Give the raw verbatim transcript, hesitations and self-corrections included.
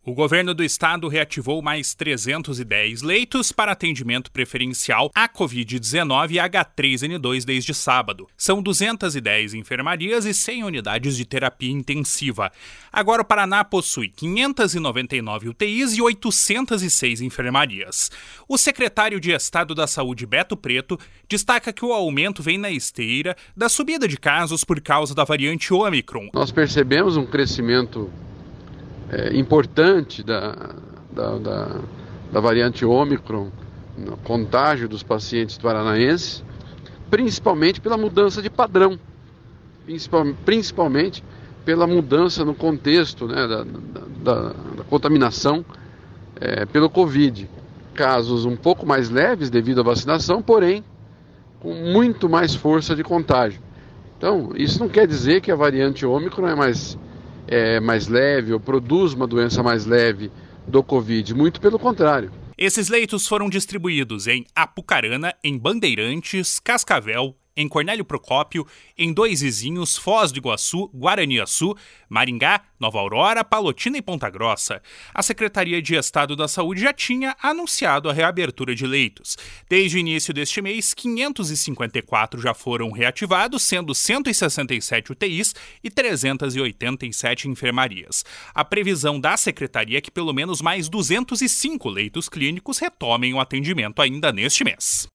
O governo do estado reativou mais trezentos e dez leitos para atendimento preferencial à covid dezenove e agá três ene dois desde sábado. São duzentas e dez enfermarias e cem unidades de terapia intensiva. Agora o Paraná possui quinhentas e noventa e nove U T Is e oitocentas e seis enfermarias. O secretário de Estado da Saúde, Beto Preto, destaca que o aumento vem na esteira da subida de casos por causa da variante Ômicron. Nós percebemos um crescimento É, importante da, da, da, da variante Ômicron no contágio dos pacientes paranaenses, principalmente pela mudança de padrão, principal, principalmente pela mudança no contexto, né, da, da, da contaminação é, pelo Covid. Casos um pouco mais leves devido à vacinação, porém com muito mais força de contágio. Então, isso não quer dizer que a variante Ômicron é mais é mais leve ou produz uma doença mais leve do Covid, muito pelo contrário. Esses leitos foram distribuídos em Apucarana, em Bandeirantes, Cascavel, em Cornélio Procópio, em Dois Vizinhos, Foz do Iguaçu, Guaraniaçu, Maringá, Nova Aurora, Palotina e Ponta Grossa. A Secretaria de Estado da Saúde já tinha anunciado a reabertura de leitos. Desde o início deste mês, quinhentos e cinquenta e quatro já foram reativados, sendo cento e sessenta e sete U T Is e trezentas e oitenta e sete enfermarias. A previsão da Secretaria é que pelo menos mais duzentos e cinco leitos clínicos retomem o atendimento ainda neste mês.